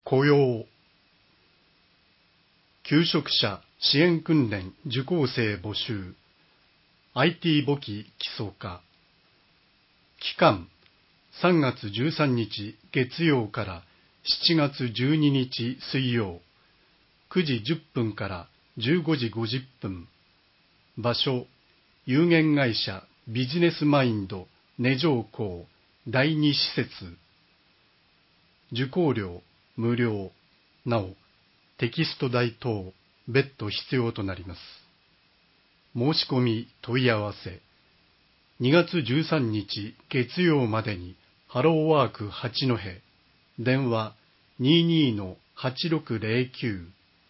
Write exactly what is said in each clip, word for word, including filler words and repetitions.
雇用、求職者支援訓練受講生募集、アイティー 簿記基礎化。期間、さんがつじゅうさんにち月曜からしちがつじゅうににち水曜、くじじゅっぷんからじゅうごじごじゅっぷん。場所、有限会社ビジネスマインド根城港だいに施設。受講料無料。なお、テキスト代等別途必要となります。申し込み問い合わせ。にがつじゅうさんにち月曜までにハローワーク八戸。電話 にじゅうにのはちろくぜろきゅう。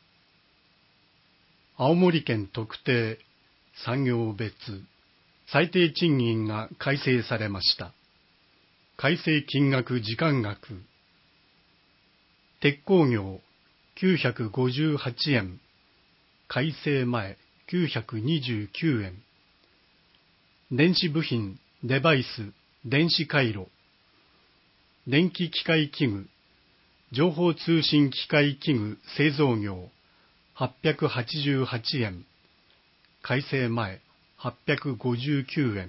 青森県特定産業別最低賃金が改正されました。改正金額時間額。鉄工業きゅうひゃくごじゅうはちえん、改正前きゅうひゃくにじゅうきゅうえん。電子部品、デバイス、電子回路。電気機械器具、情報通信機械器具製造業はっぴゃくはちじゅうはちえん、改正前はっぴゃくごじゅうきゅうえん。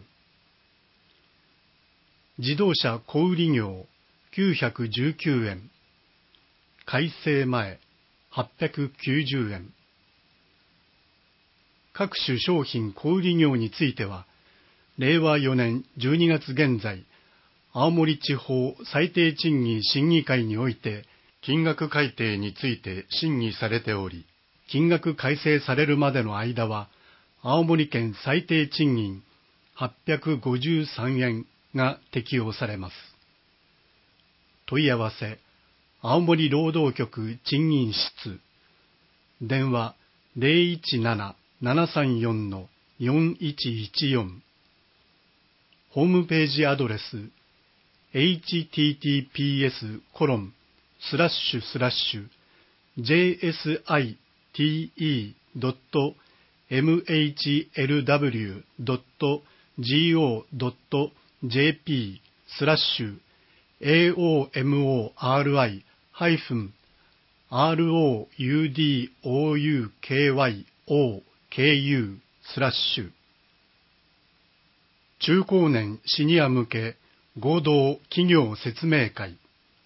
自動車小売業きゅうひゃくじゅうきゅうえん、改正前はっぴゃくきゅうじゅうえん。各種商品小売業については、れいわよねんじゅうにがつ現在、青森地方最低賃金審議会において、金額改定について審議されており、金額改正されるまでの間は、青森県最低賃金はっぴゃくごじゅうさんえんが適用されます。問い合わせ、青森労働局賃金室。電話 ゼロいちなな ななさんよん よんいちいちよん。ホームページアドレス エイチティーティーピーエスコロンスラッシュスラッシュジェーエスアイティーイードットエムエイチエルダブリュードットジーオードットジェーピースラッシュエーオーエムオーアールアイハイフンアールオーユーディーオーユーケーワイオーケーユースラッシュ。中高年シニア向け合同企業説明会。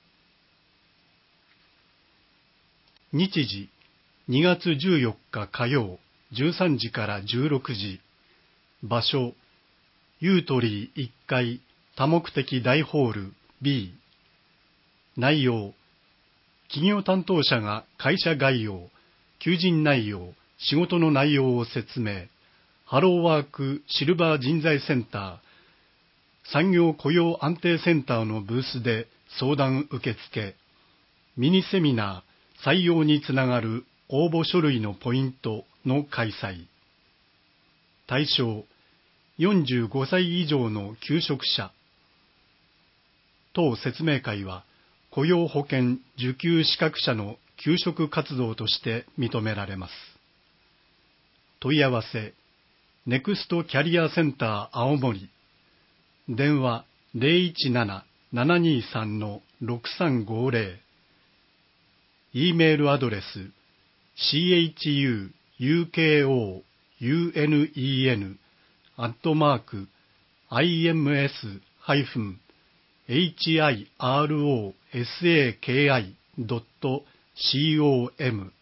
日時にがつじゅうよっか火曜じゅうさんじからじゅうろくじ。場所ユートリーいっかい多目的大ホール ビー。内容、企業担当者が会社概要、求人内容、仕事の内容を説明。ハローワークシルバー人材センター、産業雇用安定センターのブースで相談受付。ミニセミナー採用につながる応募書類のポイントの開催。対象、よんじゅうごさい以上の求職者。当説明会は、雇用保険受給資格者の求職活動として認められます。問い合わせ、ネクストキャリアセンター青森。電話 ゼロいちなな ななにさん ろくさんごぜろ。E メールアドレス シーエイチユーユーケーオーユーエヌイーエヌ アットマーク アイエムエス ハイフン エイチアイアールオーエスエーケーアイ ドット シーオーエム。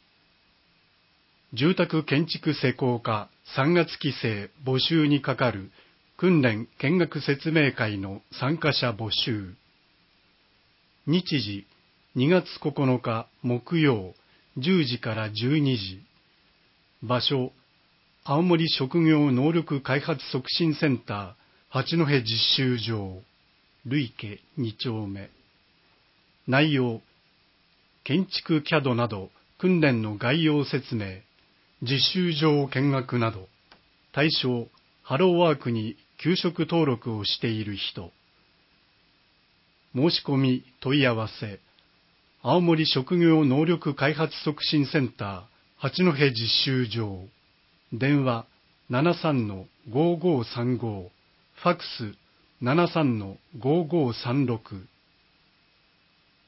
住宅建築施工科さんがつ期生募集にかかる訓練見学説明会の参加者募集。日時にがつここのか木曜じゅうじからじゅうにじ。場所青森職業能力開発促進センター八戸実習場累家に丁目。内容、建築 キャド など訓練の概要説明、実習場見学など。対象、ハローワークに求職登録をしている人。申し込み問い合わせ、青森職業能力開発促進センター八戸実習場。電話 ななさんのごごさんご、ファックス ななさんのごごさんろく。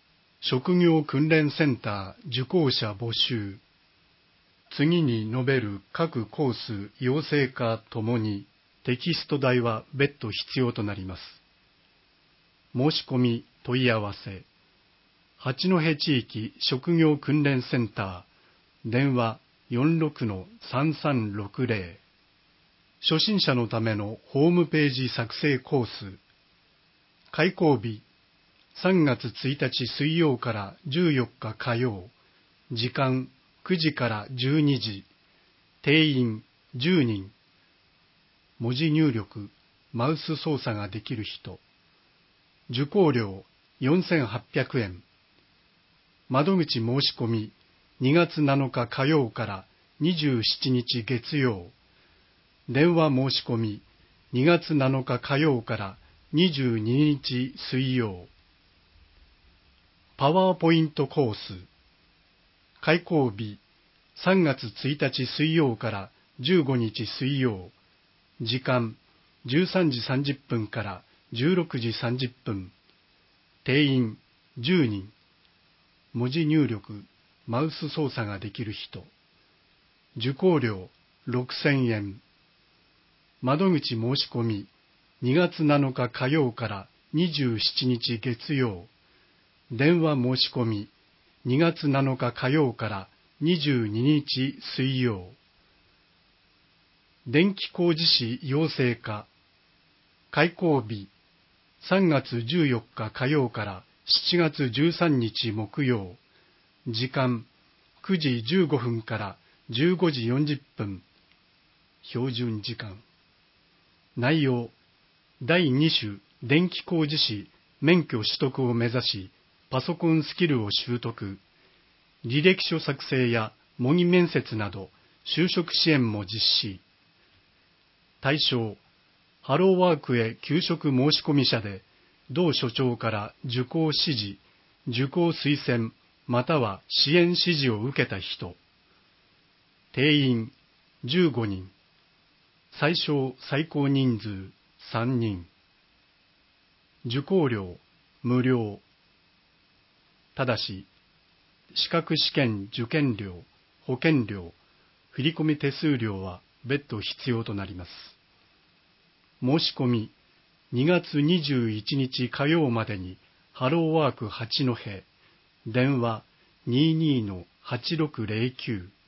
職業訓練センター受講者募集。次に述べる各コース養成科ともにテキスト代は別途必要となります。申し込み問い合わせ。八戸地域職業訓練センター、電話 よんろくのさんさんろくぜろ。初心者のためのホームページ作成コース。開講日、さんがつついたち水曜からじゅうよっか火曜。時間くじからじゅうにじ。定員じゅうにん。文字入力、マウス操作ができる人。受講料よんせんはっぴゃくえん。窓口申し込みにがつなのか火曜からにじゅうしちにち月曜。電話申し込みにがつなのか火曜からにじゅうににち水曜。パワーポイントコース。開講日さんがつついたち水曜からじゅうごにち水曜。時間じゅうさんじさんじゅっぷんからじゅうろくじさんじゅっぷん。定員じゅうにん。文字入力、マウス操作ができる人。受講料ろくせんえん。窓口申し込みにがつなのか火曜からにじゅうしちにち月曜。電話申し込みにがつなのか火曜からにじゅうににち水曜。電気工事士養成科。開講日さんがつじゅうよっか火曜からしちがつじゅうさんにち木曜。時間くじじゅうごふんからじゅうごじよんじゅっぷん。標準時間。内容、だいに種電気工事士免許取得を目指し、パソコンスキルを習得。履歴書作成や模擬面接など就職支援も実施。対象、ハローワークへ求職申込者で、同所長から受講指示、受講推薦、または支援指示を受けた人。定員じゅうごにん。最小最高人数さんにん。受講料無料。ただし、資格試験受験料、保険料、振込手数料は別途必要となります。申し込み、にがつにじゅういちにち火曜までに、ハローワーク八戸、電話 にじゅうにのはちろくぜろきゅう。